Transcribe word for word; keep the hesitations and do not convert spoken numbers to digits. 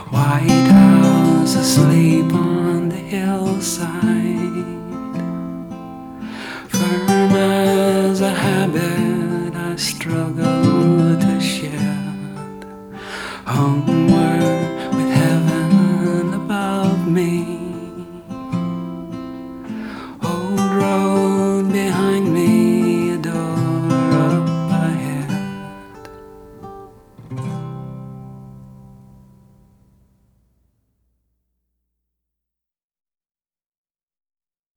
White house asleep on the hillside, firm as a habit I struggle to shed, homeward with heaven above me.